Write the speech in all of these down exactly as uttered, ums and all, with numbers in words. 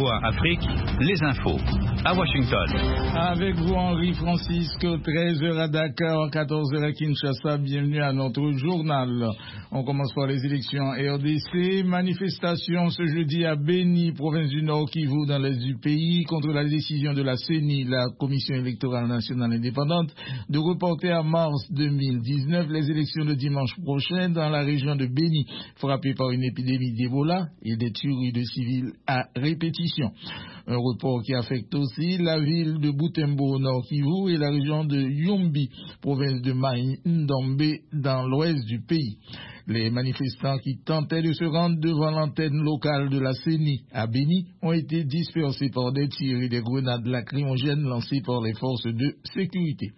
V O A Afrique, les infos, à Washington. Avec vous, Henri Francisco, treize heures à Dakar, quatorze heures à Kinshasa. Bienvenue à notre journal. On commence par les élections R D C. Manifestation ce jeudi à Beni, province du Nord Kivu, dans l'est du pays, contre la décision de la C E N I, la Commission électorale nationale indépendante, de reporter à mars deux mille dix-neuf les élections de dimanche prochain dans la région de Beni, frappée par une épidémie d'Ebola et des tueries de civils à répétition. Un report qui affecte aussi la ville de Butembo au Nord Kivu et la région de Yombi, province de Mai-Ndombe, dans l'ouest du pays. Les manifestants qui tentaient de se rendre devant l'antenne locale de la C E N I à Beni ont été dispersés par des tirs et des grenades lacrymogènes lancées par les forces de sécurité.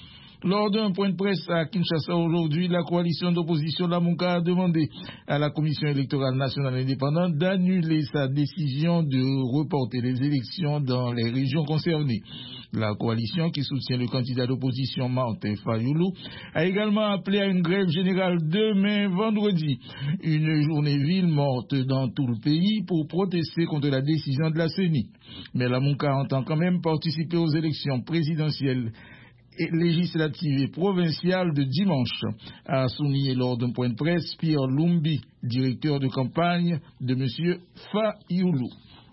Lors d'un point de presse à Kinshasa aujourd'hui, la coalition d'opposition Lamuka a demandé à la Commission électorale nationale indépendante d'annuler sa décision de reporter les élections dans les régions concernées. La coalition, qui soutient le candidat d'opposition Martin Fayulu, a également appelé à une grève générale demain vendredi, une journée ville morte dans tout le pays pour protester contre la décision de la C E N I. Mais Lamuka entend quand même participer aux élections présidentielles et législatives et provinciales de dimanche, a souligné lors d'un point de presse Pierre Lumbi, directeur de campagne de M. Fayulu.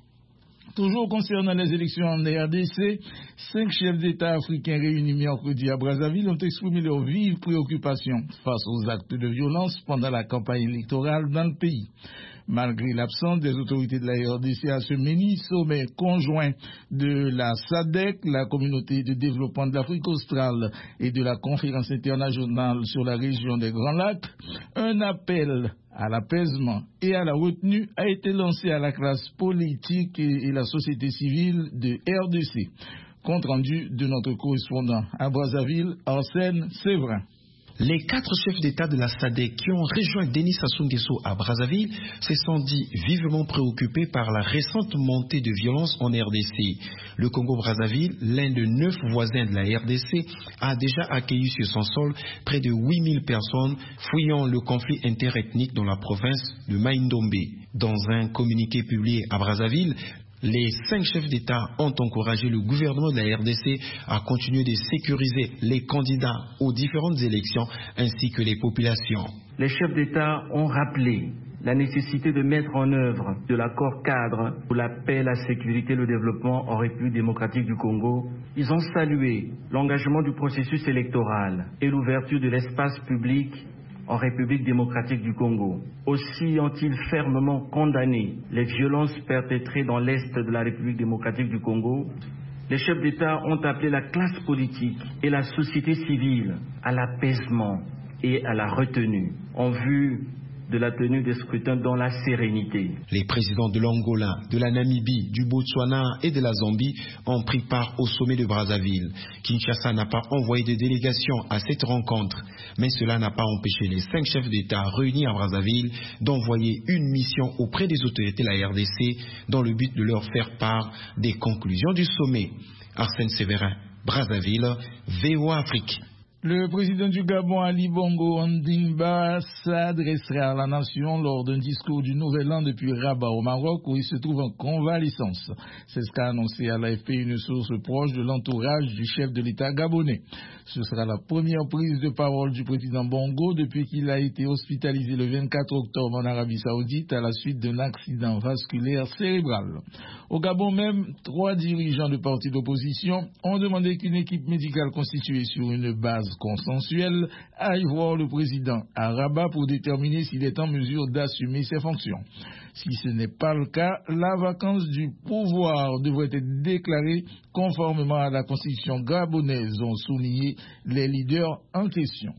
Toujours concernant les élections en R D C, cinq chefs d'État africains réunis mercredi à Brazzaville ont exprimé leur vive préoccupation face aux actes de violence pendant la campagne électorale dans le pays. Malgré l'absence des autorités de la R D C à ce mini sommet conjoint de la S A D C, la communauté de développement de l'Afrique australe, et de la conférence internationale sur la région des Grands Lacs, un appel à l'apaisement et à la retenue a été lancé à la classe politique et, et la société civile de R D C. Compte rendu de notre correspondant à Brazzaville, Arsène Séverin. Les quatre chefs d'État de la S A D C qui ont rejoint Denis Sassou Nguesso à Brazzaville se sont dit vivement préoccupés par la récente montée de violence en R D C. Le Congo-Brazzaville, l'un de neuf voisins de la R D C, a déjà accueilli sur son sol près de huit mille personnes fuyant le conflit interethnique dans la province de Mai-Ndombe. Dans un communiqué publié à Brazzaville, les cinq chefs d'État ont encouragé le gouvernement de la R D C à continuer de sécuriser les candidats aux différentes élections ainsi que les populations. Les chefs d'État ont rappelé la nécessité de mettre en œuvre de l'accord cadre pour la paix, la sécurité et le développement en République démocratique du Congo. Ils ont salué l'engagement du processus électoral et l'ouverture de l'espace public en République démocratique du Congo. Aussi ont-ils fermement condamné les violences perpétrées dans l'est de la République démocratique du Congo. Les chefs d'État ont appelé la classe politique et la société civile à l'apaisement et à la retenue en vue de la tenue des scrutins dans la sérénité. Les présidents de l'Angola, de la Namibie, du Botswana et de la Zambie ont pris part au sommet de Brazzaville. Kinshasa n'a pas envoyé de délégation à cette rencontre, mais cela n'a pas empêché les cinq chefs d'État réunis à Brazzaville d'envoyer une mission auprès des autorités de la R D C dans le but de leur faire part des conclusions du sommet. Arsène Séverin, Brazzaville, V O A Afrique. Le président du Gabon, Ali Bongo Ondimba, s'adressera à la nation lors d'un discours du Nouvel An depuis Rabat au Maroc, où il se trouve en convalescence. C'est ce qu'a annoncé à l'A F P une source proche de l'entourage du chef de l'État gabonais. Ce sera la première prise de parole du président Bongo depuis qu'il a été hospitalisé le vingt-quatre octobre en Arabie Saoudite à la suite d'un accident vasculaire cérébral. Au Gabon même, trois dirigeants de partis d'opposition ont demandé qu'une équipe médicale constituée sur une base consensuelle aille voir le président à Rabat pour déterminer s'il est en mesure d'assumer ses fonctions. Si ce n'est pas le cas, la vacance du pouvoir devrait être déclarée conformément à la constitution gabonaise, ont souligné les leaders en question.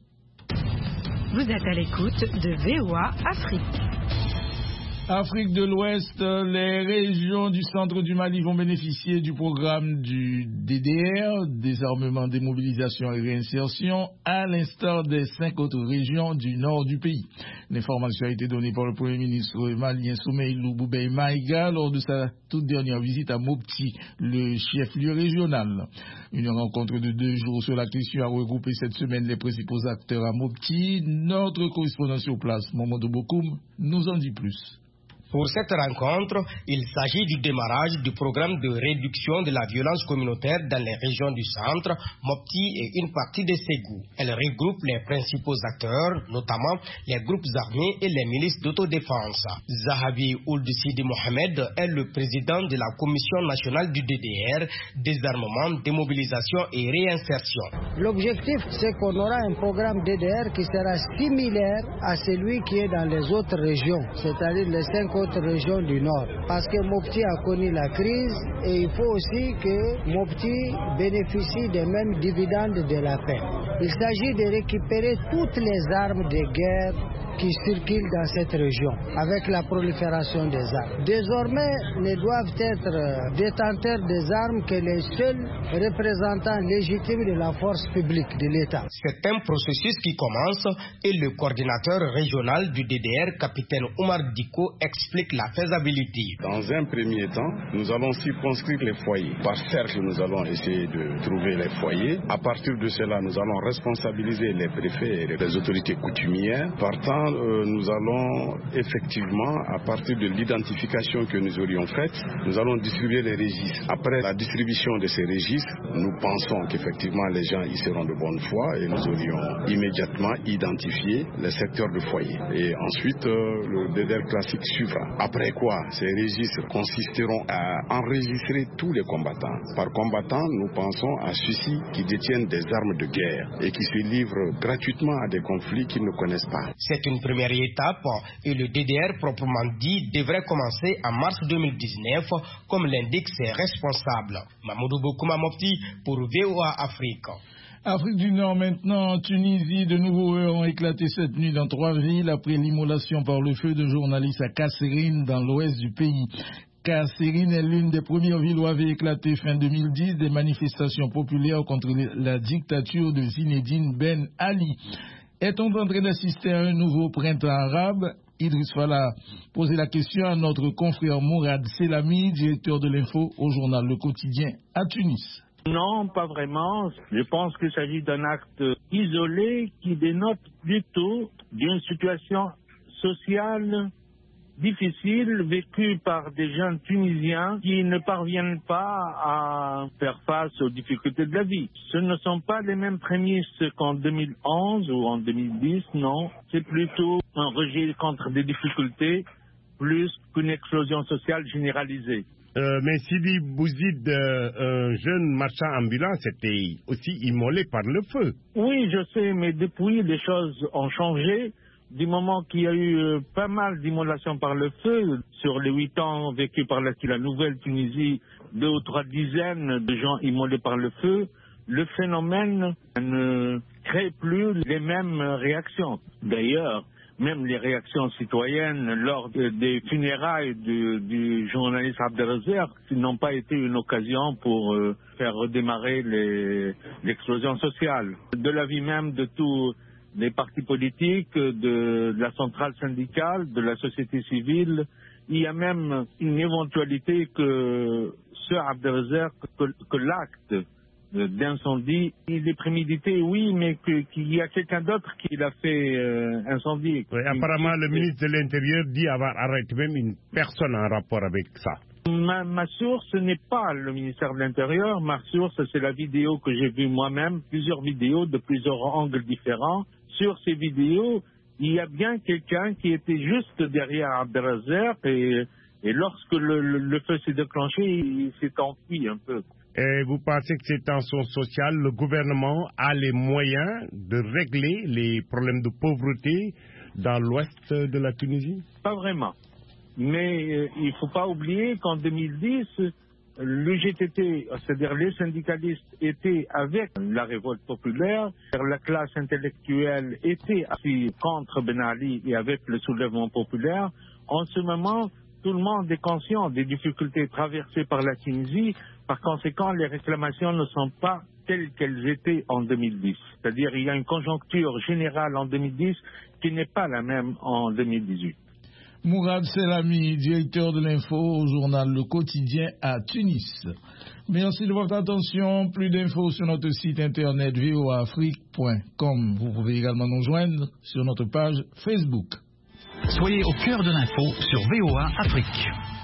Vous êtes à l'écoute de V O A Afrique. Afrique de l'Ouest, les régions du centre du Mali vont bénéficier du programme du D D R, désarmement, démobilisation et réinsertion, à l'instar des cinq autres régions du nord du pays. L'information a été donnée par le Premier ministre malien Soumeilou Boubèye Maïga lors de sa toute dernière visite à Mopti, le chef-lieu régional. Une rencontre de deux jours sur la question a regroupé cette semaine les principaux acteurs à Mopti. Notre correspondant sur place, Mamadou Bokoum, nous en dit plus. Pour cette rencontre, il s'agit du démarrage du programme de réduction de la violence communautaire dans les régions du centre, Mopti et une partie de Ségou. Elle regroupe les principaux acteurs, notamment les groupes armés et les milices d'autodéfense. Zahabi Ould Sidi Mohamed est le président de la Commission nationale du D D R, désarmement, démobilisation et réinsertion. L'objectif, c'est qu'on aura un programme D D R qui sera similaire à celui qui est dans les autres régions, c'est-à-dire les cinq autres régions du Nord. Parce que Mopti a connu la crise et il faut aussi que Mopti bénéficie des mêmes dividendes de la paix. Il s'agit de récupérer toutes les armes de guerre qui circulent dans cette région, avec la prolifération des armes. Désormais, ne doivent être détenteurs des armes que les seuls représentants légitimes de la force publique de l'État. C'est un processus qui commence et le coordinateur régional du D D R, capitaine Oumar Diko, explique la faisabilité. Dans un premier temps, nous allons circonscrire les foyers. Par cercle, nous allons essayer de trouver les foyers. À partir de cela, nous allons responsabiliser les préfets et les autorités coutumières. Partant, euh, nous allons effectivement, à partir de l'identification que nous aurions faite, nous allons distribuer les registres. Après la distribution de ces registres, nous pensons qu'effectivement les gens y seront de bonne foi et nous aurions immédiatement identifié les secteurs de foyer. Et ensuite, euh, le D D R classique suivra. Après quoi, ces registres consisteront à enregistrer tous les combattants. Par combattant, nous pensons à ceux-ci qui détiennent des armes de guerre et qui se livrent gratuitement à des conflits qu'ils ne connaissent pas. C'est une première étape et le D D R proprement dit devrait commencer en mars deux mille dix-neuf, comme l'indiquent ses responsables. Mamoudou Bokouma Mopti pour V O A Afrique. Afrique du Nord maintenant, en Tunisie, de nouveaux heurts ont éclaté cette nuit dans trois villes après l'immolation par le feu de journalistes à Kasserine dans l'ouest du pays. Kasserine est l'une des premières villes où avaient éclaté fin deux mille dix des manifestations populaires contre la dictature de Zinedine Ben Ali. Est-on en train d'assister à un nouveau printemps arabe? Idriss Fala posait la question à notre confrère Mourad Selami, directeur de l'info au journal Le Quotidien à Tunis. Non, pas vraiment. Je pense qu'il s'agit d'un acte isolé qui dénote plutôt d'une situation sociale difficile vécue par des jeunes Tunisiens qui ne parviennent pas à faire face aux difficultés de la vie. Ce ne sont pas les mêmes prémices qu'en deux mille onze ou en deux mille dix, non. C'est plutôt un rejet contre des difficultés plus qu'une explosion sociale généralisée. Euh, mais Sidi Bouzid, euh, un jeune marchand ambulant, c'était aussi immolé par le feu. Oui, je sais, mais depuis, les choses ont changé. Du moment qu'il y a eu euh, pas mal d'immolations par le feu, sur les huit ans vécus par la, la nouvelle Tunisie, deux ou trois dizaines de gens immolés par le feu, le phénomène ne crée plus les mêmes réactions. D'ailleurs, même les réactions citoyennes lors de, des funérailles du, du journaliste Abdelrazak n'ont pas été une occasion pour euh, faire redémarrer les, l'explosion sociale. De l'avis même de tous les partis politiques, de, de la centrale syndicale, de la société civile, il y a même une éventualité que ce Abdelrazak, que, que l'acte d'incendie, il est prémédité, oui, mais que, qu'il y a quelqu'un d'autre qui l'a fait euh, incendier. Oui, apparemment, le ministre de l'Intérieur dit avoir arrêté même une personne en rapport avec ça. Ma, ma source n'est pas le ministère de l'Intérieur. Ma source, c'est la vidéo que j'ai vue moi-même, plusieurs vidéos de plusieurs angles différents. Sur ces vidéos, il y a bien quelqu'un qui était juste derrière Abdelrazak et, et lorsque le, le, le feu s'est déclenché, il s'est enfui un peu. Et vous pensez que ces tensions sociales, le gouvernement a les moyens de régler les problèmes de pauvreté dans l'ouest de la Tunisie? Pas vraiment. Mais euh, il ne faut pas oublier qu'en deux mille dix, le G T T, c'est-à-dire les syndicalistes, étaient avec la révolte populaire. La classe intellectuelle était aussi contre Ben Ali et avec le soulèvement populaire. En ce moment, tout le monde est conscient des difficultés traversées par la Tunisie. Par conséquent, les réclamations ne sont pas telles qu'elles étaient en deux mille dix. C'est-à-dire qu'il y a une conjoncture générale en deux mille dix qui n'est pas la même en deux mille dix-huit. Mourad Selami, directeur de l'info au journal Le Quotidien à Tunis. Merci de votre attention. Plus d'infos sur notre site internet v o a afrique point com. Vous pouvez également nous joindre sur notre page Facebook. Soyez au cœur de l'info sur V O A Afrique.